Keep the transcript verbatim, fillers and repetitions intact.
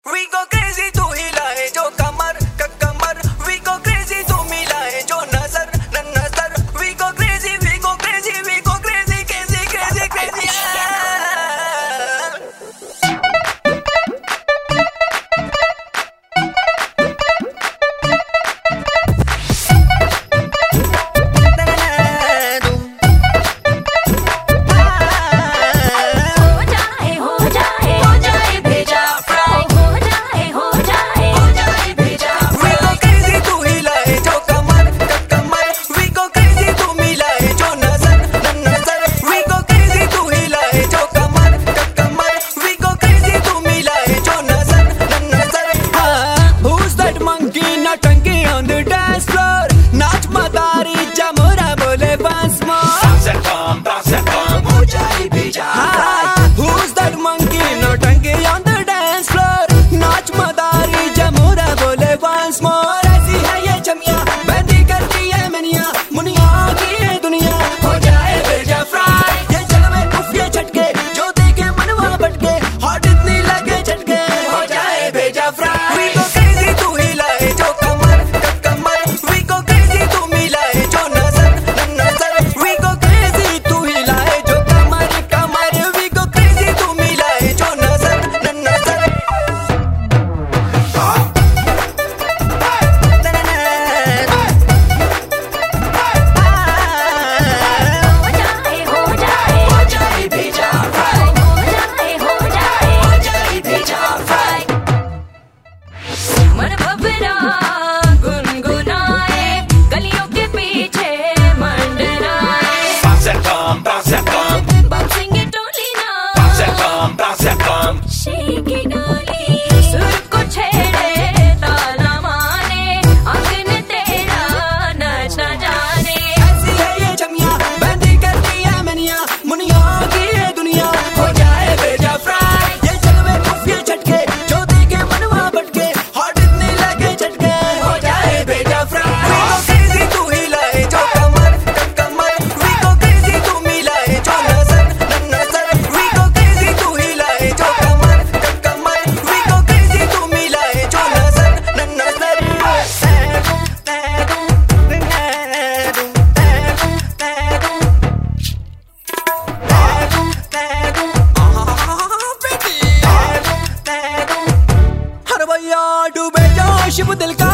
We go crazy तू हिलाए जो कमर क कमर We go crazy तू मिलाए जो नजर न नजर We go crazy we go crazy we go crazy crazy crazy crazy Who's that monkey? नौटंकी on the dance floor. नाच मदारी जमुरा बोले once more. ऐसी है ये चमिया, बंदी करती है मनिया, मुनिया की है दुनिया. हो जाए भेजा फ्राई. ये जलवे उफ ये झटके, जो देखे मनवा भटके. हॉट इतनी लगे झटके. हो जाए भेजा फ्राई. We go crazy तू हिलाए जो कमर क कमर. We go crazy तू मिलाए जो नजर न नजर. We go crazy तू हिलाए जो कमर कमर. We go crazy तू मिलाए जो नजर न नजर. हो जाए हो जाए भेजा फ्राई. हो जाए हो जाए हो जाए भेजा फ्राई. मन भवरा गुनगुनाए गलियों के पीछे मंडराए. Bounce and come, bounce and come, Bouncing it only now. bounce and come, bounce and come. Shake it only. सुर को छेड़े ताना माने. अंगन तेरा नाच ना जाने. ऐसी है ये चमिया, बंदी करती है मनिया, मुनिया की है दुनिया. हो जाए भेजा फ्राई. ये जलवे उफ ये झटके, जो देखे मनवा भटके. हॉट इतनी लगे झटके. हो जाए भेजा फ्राई. We go crazy तू हिलाए जो कमर क कमर. We go crazy तू मिलाए जो नजर न नजर. We go crazy तू हिलाए जो कमर क कमर. We go crazy तू मिलाए जो नजर न नजर. हर भैया डूबे जोश दिल का